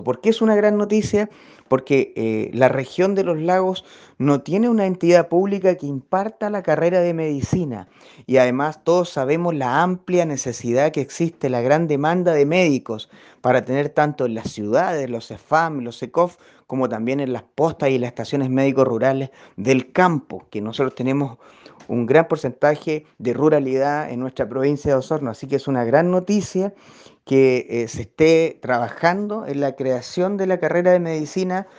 ¿Por qué es una gran noticia? Porque la región de los lagos no tiene una entidad pública que imparta la carrera de medicina y además todos sabemos la amplia necesidad que existe, la gran demanda de médicos para tener tanto en las ciudades, los CEFAM, los SECOF, como también en las postas y las estaciones médicos rurales del campo, que nosotros tenemos un gran porcentaje de ruralidad en nuestra provincia de Osorno, así que es una gran noticia que se esté trabajando en la creación de la carrera de medicina